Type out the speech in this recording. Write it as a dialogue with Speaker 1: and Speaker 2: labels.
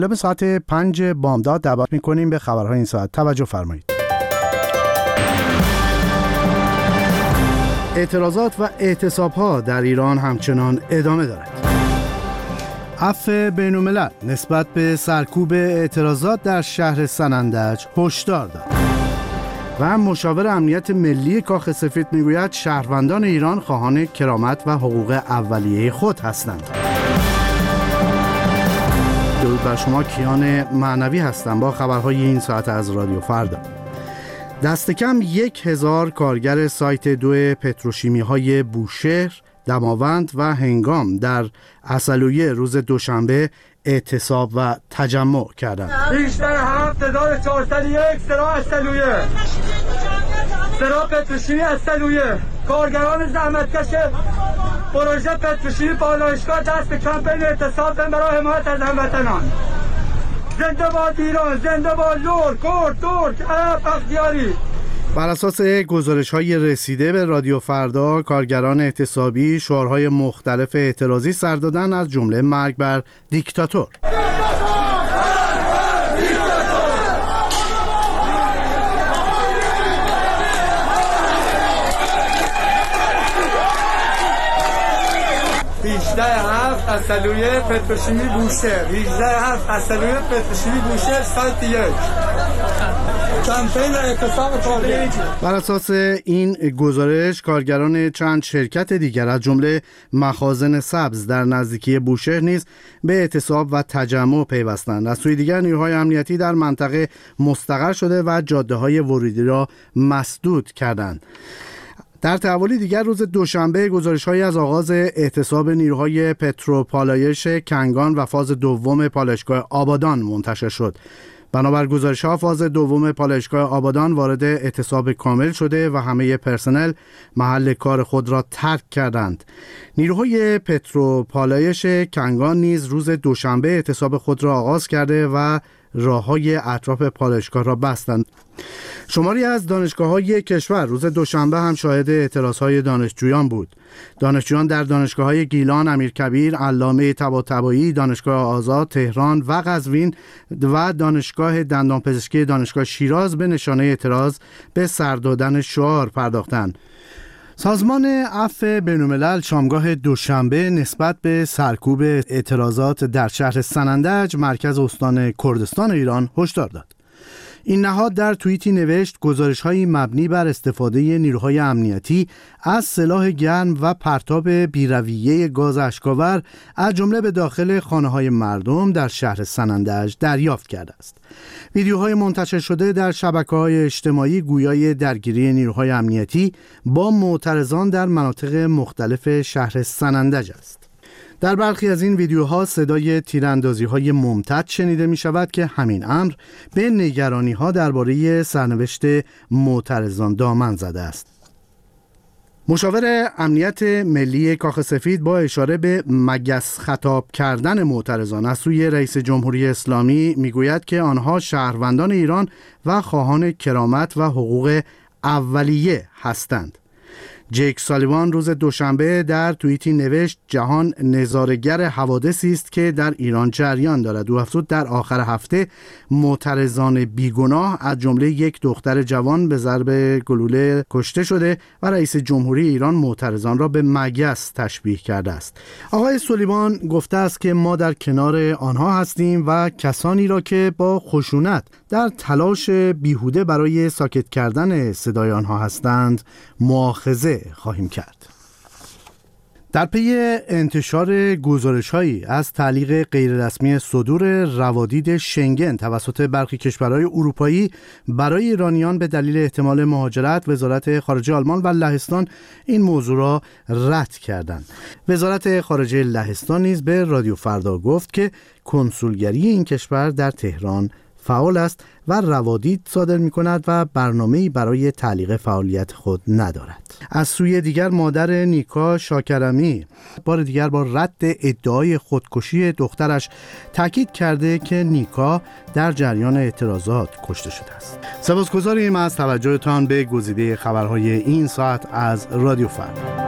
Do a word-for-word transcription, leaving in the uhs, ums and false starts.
Speaker 1: به ساعت پنج بامداد دعوت می‌کنیم به خبرهای این ساعت. توجه فرمایید. اعتراضات و اعتصاب‌ها در ایران همچنان ادامه دارد. عفو بین‌الملل نسبت به سرکوب اعتراضات در شهر سنندج هشدار داد. و مشاور امنیت ملی کاخ سفید میگوید شهروندان ایران خواهان کرامت و حقوق اولیه خود هستند. درود بر شما، کیان معنوی هستم با خبرهای این ساعت از رادیو فردا. دست کم یک هزار کارگر سایت دو پتروشیمی های بوشهر، دماوند و هنگام در عسلویه روز دوشنبه اعتصاب و تجمع کردند.
Speaker 2: بیشتر هفت هزار و چهارصد و یک سرا عسلویه، سرا پتروشیمی عسلویه، کارگران زحمتکش پروژه پتروشیمی پالایشگاه دست به کمپین اعتصاب برای حمایت از هموطنان. زنده باد ایران، زنده باد لور، کرد، ترک، عرب، بختیاری.
Speaker 1: بر اساس گزارش‌های رسیده به رادیو فردا، کارگران اعتصابی شعارهای مختلف اعتراضی سر دادن، از جمله مرگ بر دیکتاتور.
Speaker 2: هجده هفت عسلویه پتروشیمی بوشهر، هجده هفت عسلویه پتروشیمی بوشهر سایت یک. کمپین اعتصاب کارگر.
Speaker 1: بر اساس این گزارش، کارگران چند شرکت دیگر از جمله مخازن سبز در نزدیکی بوشهر نیز به اعتصاب و تجمع پیوستند. از سوی دیگر نیروهای امنیتی در منطقه مستقر شده و جاده‌های ورودی را مسدود کردند. در تحولی دیگر روز دوشنبه گزارش‌هایی از آغاز اعتصاب نیروهای پتروپالایش کنگان و فاز دوم پالایشگاه آبادان منتشر شد. بنابر گزارش‌ها فاز دوم پالایشگاه آبادان وارد اعتصاب کامل شده و همه پرسنل محل کار خود را ترک کردند. نیروهای پتروپالایش کنگان نیز روز دوشنبه اعتصاب خود را آغاز کرده و راه‌های اطراف پالایشگاه را بستند. شماری از دانشگاه‌های کشور روز دوشنبه هم شاهد اعتراض‌های دانشجویان بود. دانشجویان در دانشگاه‌های گیلان، امیرکبیر، علامه طباطبایی، دانشگاه آزاد تهران و قزوین و دانشگاه دندانپزشکی دانشگاه شیراز به نشانه اعتراض به سر دادن شعار پرداختند. سازمان عفو بین‌الملل شامگاه دوشنبه نسبت به سرکوب اعتراضات در شهر سنندج مرکز استان کردستان ایران هشدار داد. این نهاد در توییتی نوشت گزارش‌های مبنی بر استفاده نیروهای امنیتی از سلاح گرم و پرتاب بی‌رویه گاز اشک‌آور از جمله به داخل خانه‌های مردم در شهر سنندج دریافت کرده است. ویدیوهای منتشر شده در شبکه‌های اجتماعی گویای درگیری نیروهای امنیتی با معترضان در مناطق مختلف شهر سنندج است. در برخی از این ویدیوها صدای تیراندازی‌های ممتد شنیده می‌شود که همین امر به نگرانی‌ها درباره سرنوشت معترضان دامن زده است. مشاور امنیت ملی کاخ سفید با اشاره به مگس خطاب کردن معترضان از سوی رئیس جمهوری اسلامی میگوید که آنها شهروندان ایران و خواهان کرامت و حقوق اولیه هستند. جیک سالیوان روز دوشنبه در توییتی نوشت جهان نظاره‌گر حوادثی است که در ایران جریان دارد. او افزود در آخر هفته معترضان بیگناه از جمله یک دختر جوان به ضرب گلوله کشته شده و رئیس جمهوری ایران معترضان را به مگس تشبیه کرده است. آقای سالیوان گفته است که ما در کنار آنها هستیم و کسانی را که با خشونت در تلاش بیهوده برای ساکت کردن صدای آنها هستند مؤاخذه خواهیم کرد. در پی انتشار گزارش‌هایی از تعلیق غیررسمی صدور روادید شنگن توسط برخی کشورهای اروپایی برای ایرانیان به دلیل احتمال مهاجرت، وزارت خارجه آلمان و لهستان این موضوع را رد کردند. وزارت خارجه لهستان نیز به رادیو فردا گفت که کنسولگری این کشور در تهران فعال است و روادید صادر می کند و برنامه‌ای برای تعلیق فعالیت خود ندارد. از سوی دیگر مادر نیکا شاکرمی بار دیگر با رد ادعای خودکشی دخترش تاکید کرده که نیکا در جریان اعتراضات کشته شده است. سپاسگزاریم از توجهتان به گزیده خبرهای این ساعت از رادیو فردا.